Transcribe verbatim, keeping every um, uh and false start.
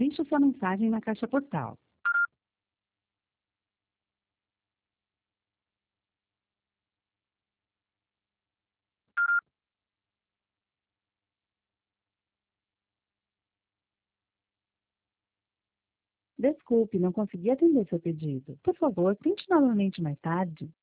Deixe sua mensagem na caixa postal. Desculpe, não consegui atender seu pedido. Por favor, tente novamente mais tarde.